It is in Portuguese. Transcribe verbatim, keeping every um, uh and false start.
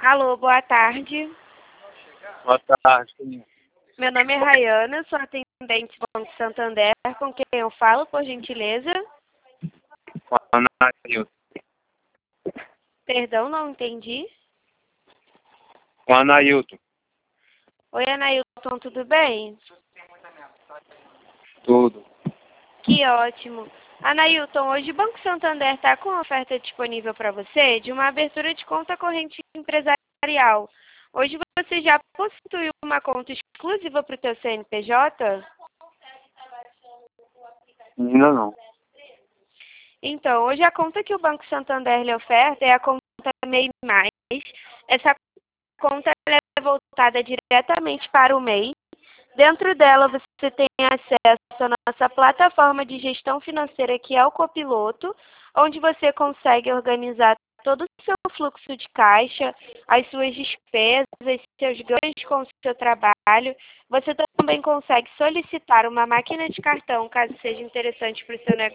Alô, boa tarde. Boa tarde. Meu nome é Rayana, sou atendente do Banco Santander. Com quem eu falo, por gentileza? Com a Anailton. Perdão, não entendi. Com a Anailton. Oi, Anailton, tudo bem? Tudo. Que ótimo. Anailton, hoje o Banco Santander está com uma oferta disponível para você de uma abertura de conta corrente empresarial. Hoje você já possui uma conta exclusiva para o seu C N P J? Ainda não. Então, hoje a conta que o Banco Santander lhe oferta é a conta M E I Mais. Essa conta ela é voltada diretamente para o M E I. Dentro dela você tem acesso à nossa plataforma de gestão financeira, que é o Copiloto, onde você consegue organizar todo o seu fluxo de caixa, as suas despesas, seus ganhos com o seu trabalho. Você também consegue solicitar uma máquina de cartão, caso seja interessante para o seu negócio.